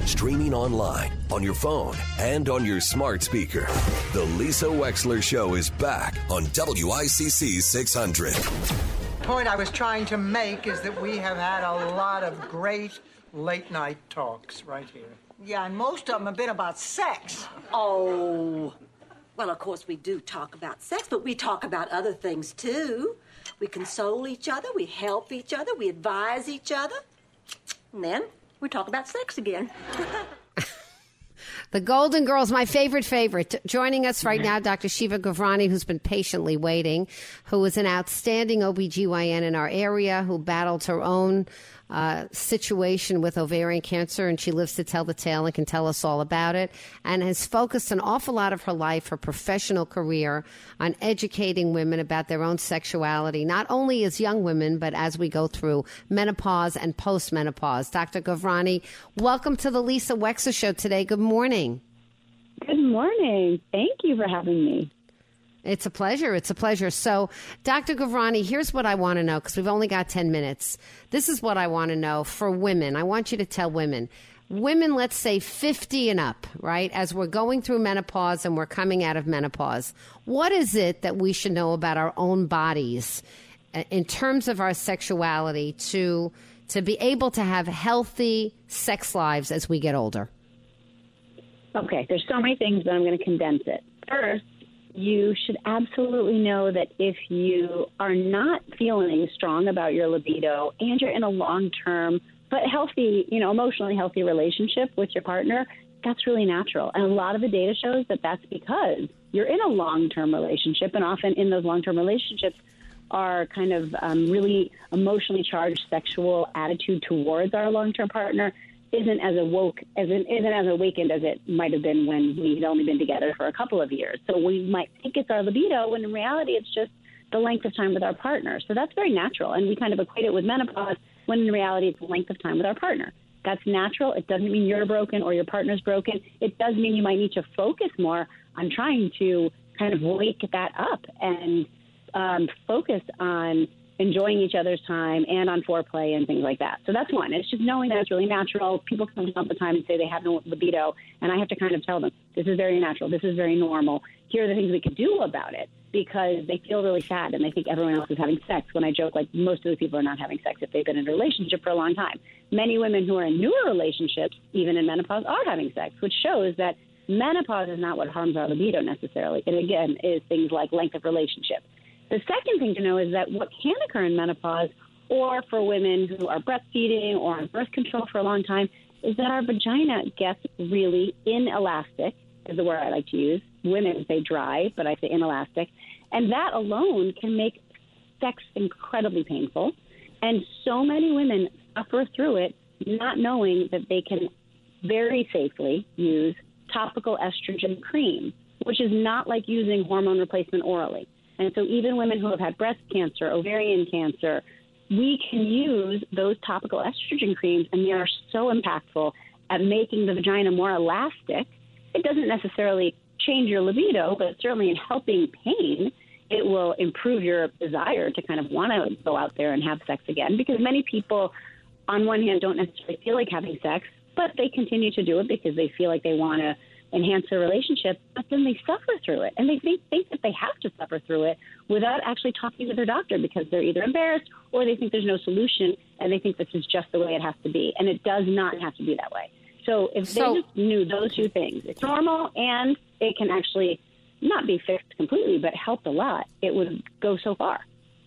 Streaming online, on your phone, and on your smart speaker. The Lisa Wexler Show is back on WICC 600. The point I was trying to make is that we have had a lot of great late-night talks right here. Yeah, and most of them have been about sex. Oh, well, of course we do talk about sex, but we talk about other things, too. We console each other, we help each other, we advise each other, and then we talk about sex again. The Golden Girls, my favorite. Joining us right now, Dr. Shiva Gavrani, who's been patiently waiting, who is an outstanding OBGYN in our area, who battled her own situation with ovarian cancer, and she lives to tell the tale and can tell us all about it, and has focused an awful lot of her life, her professional career, on educating women about their own sexuality, not only as young women, but as we go through menopause and postmenopause. Dr. Gavrani, welcome to the Lisa Wexler Show today. Good morning. Good morning. Thank you for having me. It's a pleasure. It's a pleasure. So, Dr. Gavrani, here's what I want to know, because we've only got 10 minutes. This is what I want to know for women. I want you to tell women, let's say 50 and up, right? As we're going through menopause and we're coming out of menopause, what is it that we should know about our own bodies in terms of our sexuality to be able to have healthy sex lives as we get older? Okay, there's so many things, but I'm going to condense it. First, you should absolutely know that if you are not feeling strong about your libido and you're in a long-term but healthy, emotionally healthy relationship with your partner, that's really natural. And a lot of the data shows that that's because you're in a long-term relationship, and often in those long-term relationships are kind of really emotionally charged sexual attitude towards our long-term partner isn't as awakened as it might have been when we'd only been together for a couple of years. So we might think it's our libido, when in reality it's just the length of time with our partner. So that's very natural, and we kind of equate it with menopause, when in reality it's the length of time with our partner. That's natural. It doesn't mean you're broken or your partner's broken. It does mean you might need to focus more on trying to kind of wake that up and focus on enjoying each other's time and on foreplay and things like that. So that's one. It's just knowing that it's really natural. People come to me all the time and say they have no libido, and I have to kind of tell them, this is very natural. This is very normal. Here are the things we could do about it, because they feel really sad and they think everyone else is having sex, when I joke, like, most of the people are not having sex if they've been in a relationship for a long time. Many women who are in newer relationships, even in menopause, are having sex, which shows that menopause is not what harms our libido necessarily. It, again, is things like length of relationship. The second thing to know is that what can occur in menopause, or for women who are breastfeeding or on birth control for a long time, is that our vagina gets really inelastic, is the word I like to use. Women say dry, but I say inelastic. And that alone can make sex incredibly painful. And so many women suffer through it, not knowing that they can very safely use topical estrogen cream, which is not like using hormone replacement orally. And so even women who have had breast cancer, ovarian cancer, we can use those topical estrogen creams, and they are so impactful at making the vagina more elastic. It doesn't necessarily change your libido, but certainly in helping pain, it will improve your desire to kind of want to go out there and have sex again. Because many people, on one hand, don't necessarily feel like having sex, but they continue to do it because they feel like they want to enhance their relationship, but then they suffer through it. And they think that they have to suffer through it without actually talking to their doctor, because they're either embarrassed or they think there's no solution, and they think this is just the way it has to be. And it does not have to be that way. So if they just knew those two things, it's normal and it can actually not be fixed completely, but help a lot, it would go so far.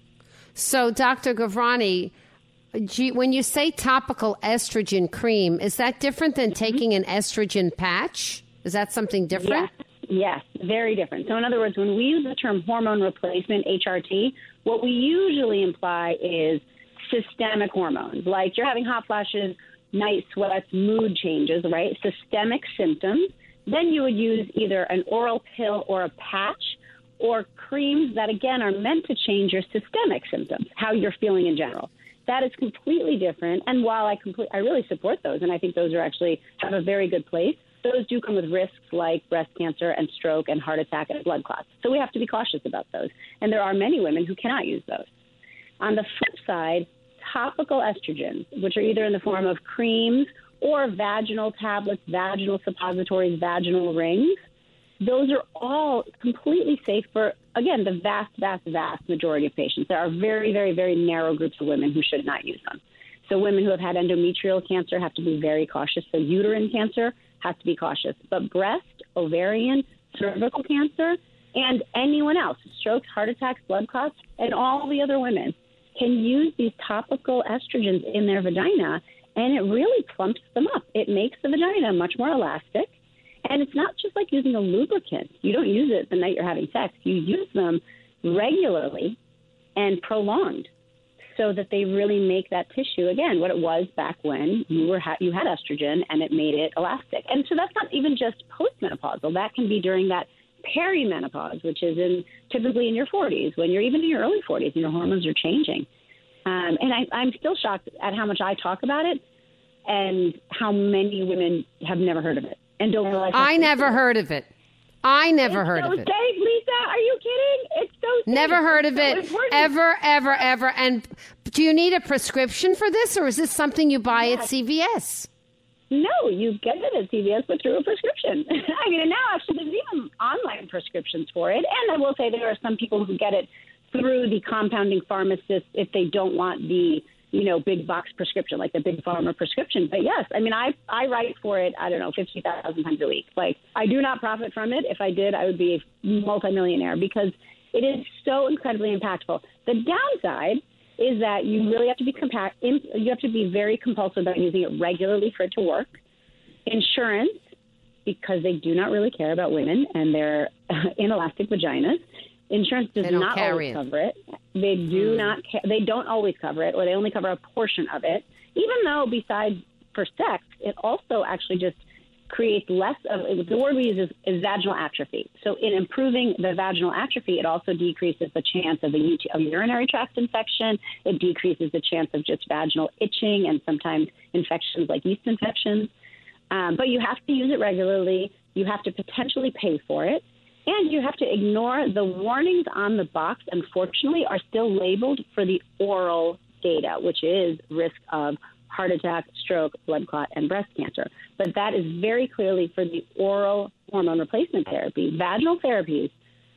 So, Dr. Gavrani, when you say topical estrogen cream, is that different than taking an estrogen patch? Is that something different? Yes, very different. So in other words, when we use the term hormone replacement, HRT, what we usually imply is systemic hormones, like you're having hot flashes, night sweats, mood changes, right? Systemic symptoms. Then you would use either an oral pill or a patch, or creams that, again, are meant to change your systemic symptoms, how you're feeling in general. That is completely different. And while I really support those, and I think those are actually have a very good place, those do come with risks like breast cancer and stroke and heart attack and blood clots. So we have to be cautious about those. And there are many women who cannot use those. On the flip side, topical estrogens, which are either in the form of creams or vaginal tablets, vaginal suppositories, vaginal rings. Those are all completely safe for, again, the vast, vast, vast majority of patients. There are very, very, very narrow groups of women who should not use them. So women who have had endometrial cancer have to be very cautious. So uterine cancer has to be cautious. But breast, ovarian, cervical cancer, and anyone else, strokes, heart attacks, blood clots, and all the other women can use these topical estrogens in their vagina, and it really plumps them up. It makes the vagina much more elastic. And it's not just like using a lubricant. You don't use it the night you're having sex. You use them regularly and prolonged so that they really make that tissue, again, what it was back when you had estrogen and it made it elastic. And so that's not even just postmenopausal. That can be during that perimenopause, which is typically in your 40s, when you're even in your early 40s and your hormones are changing. And I'm still shocked at how much I talk about it and how many women have never heard of it. And don't realize I never heard of it. I never heard of it. It's so safe, Lisa. Are you kidding? It's so safe. Never heard of it. Ever, ever, ever. And do you need a prescription for this, or is this something you buy at CVS? No, you get it at CVS, but through a prescription. I mean, and now actually there's even online prescriptions for it. And I will say there are some people who get it through the compounding pharmacist if they don't want the big box prescription, like the big pharma prescription. But yes, I mean, I write for it, 50,000 times a week. Like, I do not profit from it. If I did, I would be a multimillionaire because it is so incredibly impactful. The downside is that you really have to be you have to be very compulsive about using it regularly for it to work. Insurance, because they do not really care about women and their inelastic vaginas. Insurance does not always cover it. They do not. They don't always cover it, or they only cover a portion of it. Even though, besides for sex, it also actually just creates less of. The word we use is vaginal atrophy. So, in improving the vaginal atrophy, it also decreases the chance of a urinary tract infection. It decreases the chance of just vaginal itching and sometimes infections like yeast infections. But you have to use it regularly. You have to potentially pay for it. And you have to ignore the warnings on the box, unfortunately, are still labeled for the oral data, which is risk of heart attack, stroke, blood clot, and breast cancer. But that is very clearly for the oral hormone replacement therapy. Vaginal therapies,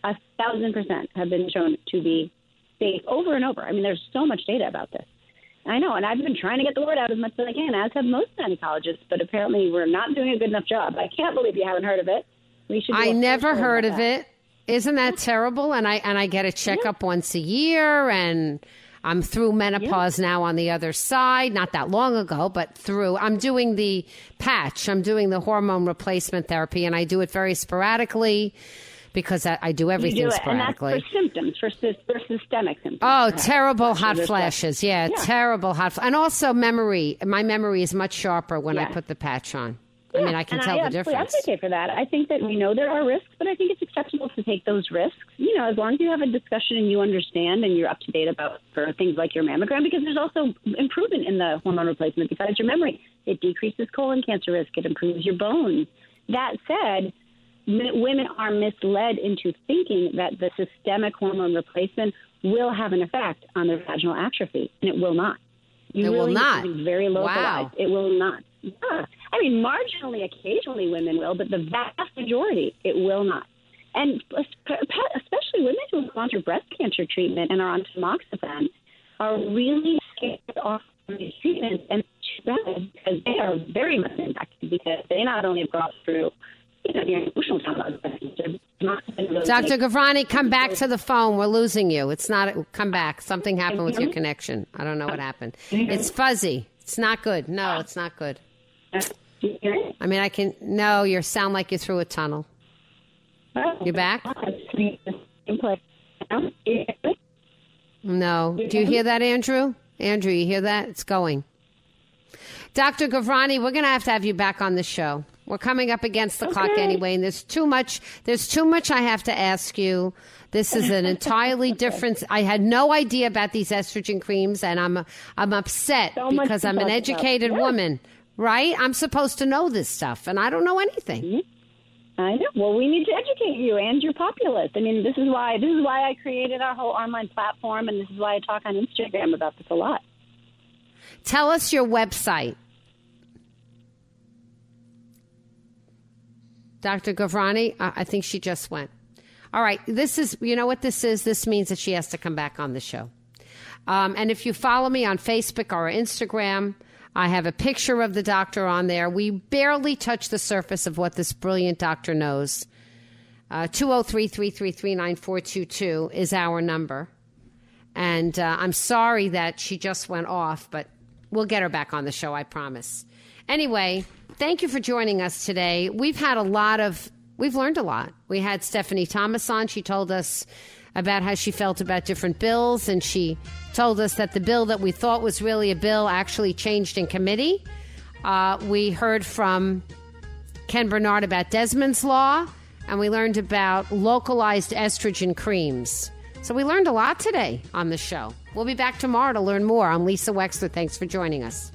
1,000% have been shown to be safe over and over. I mean, there's so much data about this. I know, and I've been trying to get the word out as much as I can, as have most gynecologists, but apparently we're not doing a good enough job. I can't believe you haven't heard of it. I never heard of it. Isn't that terrible? And I get a checkup once a year, and I'm through menopause now on the other side. Not that long ago, but through. I'm doing the patch. I'm doing the hormone replacement therapy, and I do it very sporadically because I do everything sporadically. And that's for symptoms, for systemic symptoms. Oh, terrible hot flashes. Yeah, terrible hot. And also memory. My memory is much sharper when I put the patch on. I mean, I can tell the difference. I advocate for that. I think that we know there are risks, but I think it's acceptable to take those risks. As long as you have a discussion and you understand and you're up to date about for things like your mammogram, because there's also improvement in the hormone replacement besides your memory. It decreases colon cancer risk. It improves your bones. That said, women are misled into thinking that the systemic hormone replacement will have an effect on their vaginal atrophy, and it will not. It will not. Very localized. Wow. It will not. Yeah. I mean, marginally, occasionally women will, but the vast majority, it will not. And especially women who have gone through breast cancer treatment and are on tamoxifen are really scared off from these treatments, and because they are very much impacted because they not only have gone through the emotional trauma of breast cancer. Dr. Gavrani, come back to the phone. We're losing you. It's not. Come back. Something happened with your connection. I don't know what happened. It's fuzzy. It's not good. No, it's not good. I mean, I can. No, you sound like you're through a tunnel. You back? No. Do you hear that, Andrew? Andrew, you hear that? It's going. Dr. Gavrani, we're going to have you back on the show. We're coming up against the clock anyway, and there's too much I have to ask you. This is an entirely different. I had no idea about these estrogen creams, and I'm upset because I'm an educated woman, right? I'm supposed to know this stuff, and I don't know anything. I know. Well, we need to educate you and your populace. I mean, this is why I created our whole online platform, and this is why I talk on Instagram about this a lot. Tell us your website. Dr. Gavrani, I think she just went. All right. This is, you know what this is? This means that she has to come back on the show. And if you follow me on Facebook or Instagram, I have a picture of the doctor on there. We barely touch the surface of what this brilliant doctor knows. 203-333-9422 is our number. And I'm sorry that she just went off, but we'll get her back on the show, I promise. Anyway, thank you for joining us today. We've learned a lot. We had Stephanie Thomas on. She told us about how she felt about different bills, and she told us that the bill that we thought was really a bill actually changed in committee. We heard from Ken Bernard about Desmond's Law, and we learned about localized estrogen creams. So we learned a lot today on the show. We'll be back tomorrow to learn more. I'm Lisa Wexler. Thanks for joining us.